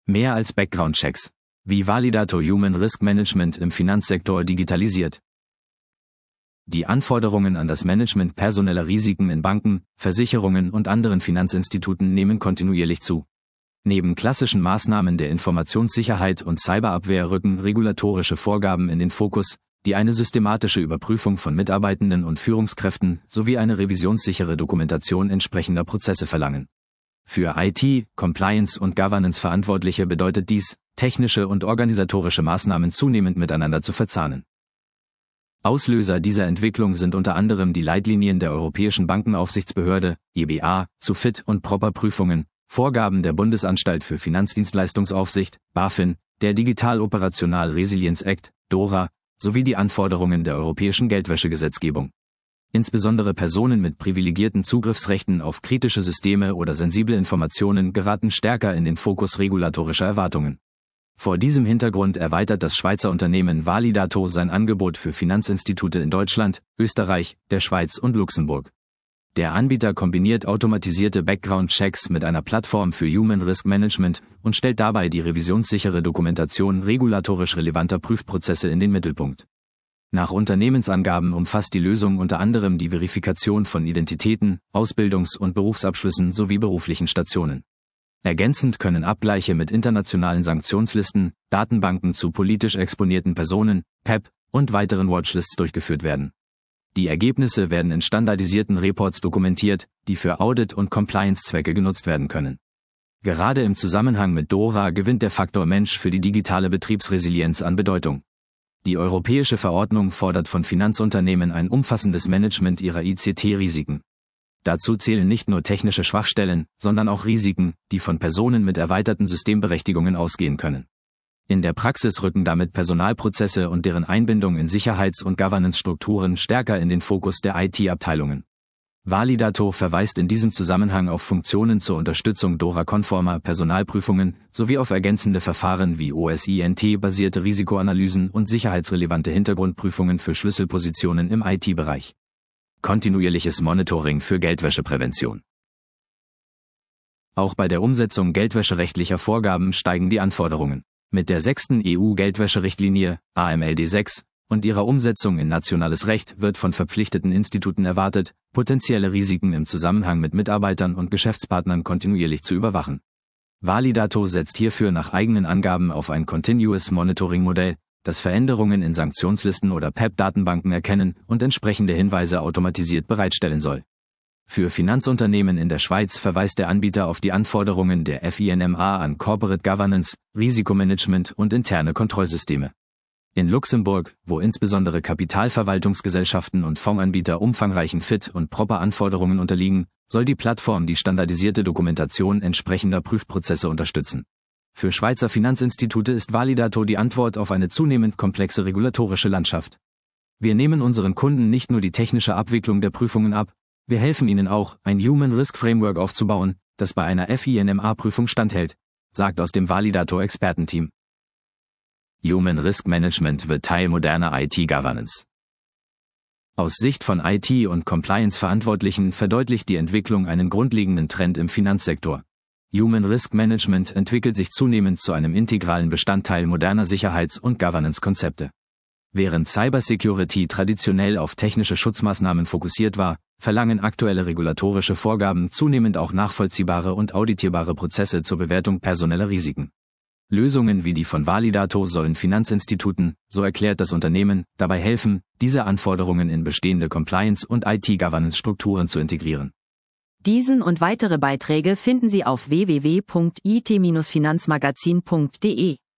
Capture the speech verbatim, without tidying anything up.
Mehr als Background-Checks. Wie Validator Human Risk Management im Finanzsektor digitalisiert. Die Anforderungen an das Management personeller Risiken in Banken, Versicherungen und anderen Finanzinstituten nehmen kontinuierlich zu. Neben klassischen Maßnahmen der Informationssicherheit und Cyberabwehr rücken regulatorische Vorgaben in den Fokus, die eine systematische Überprüfung von Mitarbeitenden und Führungskräften sowie eine revisionssichere Dokumentation entsprechender Prozesse verlangen. Für I T, Compliance und Governance Verantwortliche bedeutet dies, technische und organisatorische Maßnahmen zunehmend miteinander zu verzahnen. Auslöser dieser Entwicklung sind unter anderem die Leitlinien der Europäischen Bankenaufsichtsbehörde, E B A, zu Fit- und Proper-Prüfungen, Vorgaben der Bundesanstalt für Finanzdienstleistungsaufsicht, BaFin, der Digital Operational Resilience Act, DORA, sowie die Anforderungen der europäischen Geldwäschegesetzgebung. Insbesondere Personen mit privilegierten Zugriffsrechten auf kritische Systeme oder sensible Informationen geraten stärker in den Fokus regulatorischer Erwartungen. Vor diesem Hintergrund erweitert das Schweizer Unternehmen Validator sein Angebot für Finanzinstitute in Deutschland, Österreich, der Schweiz und Luxemburg. Der Anbieter kombiniert automatisierte Background-Checks mit einer Plattform für Human Risk Management und stellt dabei die revisionssichere Dokumentation regulatorisch relevanter Prüfprozesse in den Mittelpunkt. Nach Unternehmensangaben umfasst die Lösung unter anderem die Verifikation von Identitäten, Ausbildungs- und Berufsabschlüssen sowie beruflichen Stationen. Ergänzend können Abgleiche mit internationalen Sanktionslisten, Datenbanken zu politisch exponierten Personen, P E P und weiteren Watchlists durchgeführt werden. Die Ergebnisse werden in standardisierten Reports dokumentiert, die für Audit- und Compliance-Zwecke genutzt werden können. Gerade im Zusammenhang mit DORA gewinnt der Faktor Mensch für die digitale Betriebsresilienz an Bedeutung. Die europäische Verordnung fordert von Finanzunternehmen ein umfassendes Management ihrer I C T-Risiken. Dazu zählen nicht nur technische Schwachstellen, sondern auch Risiken, die von Personen mit erweiterten Systemberechtigungen ausgehen können. In der Praxis rücken damit Personalprozesse und deren Einbindung in Sicherheits- und Governance-Strukturen stärker in den Fokus der I T-Abteilungen. Validator verweist in diesem Zusammenhang auf Funktionen zur Unterstützung DORA-konformer Personalprüfungen sowie auf ergänzende Verfahren wie O S I N T-basierte Risikoanalysen und sicherheitsrelevante Hintergrundprüfungen für Schlüsselpositionen im I T-Bereich. Kontinuierliches Monitoring für Geldwäscheprävention. Auch bei der Umsetzung geldwäscherechtlicher Vorgaben steigen die Anforderungen. Mit der sechsten E U-Geldwäscherichtlinie, A M L D sechs, und ihrer Umsetzung in nationales Recht wird von verpflichteten Instituten erwartet, potenzielle Risiken im Zusammenhang mit Mitarbeitern und Geschäftspartnern kontinuierlich zu überwachen. Validator setzt hierfür nach eigenen Angaben auf ein Continuous Monitoring-Modell, das Veränderungen in Sanktionslisten oder P E P-Datenbanken erkennen und entsprechende Hinweise automatisiert bereitstellen soll. Für Finanzunternehmen in der Schweiz verweist der Anbieter auf die Anforderungen der F I N M A an Corporate Governance, Risikomanagement und interne Kontrollsysteme. In Luxemburg, wo insbesondere Kapitalverwaltungsgesellschaften und Fondsanbieter umfangreichen Fit- und Proper-Anforderungen unterliegen, soll die Plattform die standardisierte Dokumentation entsprechender Prüfprozesse unterstützen. Für Schweizer Finanzinstitute ist Validator die Antwort auf eine zunehmend komplexe regulatorische Landschaft. Wir nehmen unseren Kunden nicht nur die technische Abwicklung der Prüfungen ab, wir helfen ihnen auch, ein Human Risk Framework aufzubauen, das bei einer F I N M A-Prüfung standhält, sagt aus dem Validator-Expertenteam. Human Risk Management wird Teil moderner I T-Governance. Aus Sicht von I T- und Compliance-Verantwortlichen verdeutlicht die Entwicklung einen grundlegenden Trend im Finanzsektor. Human Risk Management entwickelt sich zunehmend zu einem integralen Bestandteil moderner Sicherheits- und Governance-Konzepte. Während Cybersecurity traditionell auf technische Schutzmaßnahmen fokussiert war, verlangen aktuelle regulatorische Vorgaben zunehmend auch nachvollziehbare und auditierbare Prozesse zur Bewertung personeller Risiken. Lösungen wie die von Validator sollen Finanzinstituten, so erklärt das Unternehmen, dabei helfen, diese Anforderungen in bestehende Compliance- und I T-Governance-Strukturen zu integrieren. Diesen und weitere Beiträge finden Sie auf w w w punkt i t Bindestrich finanzmagazin punkt de.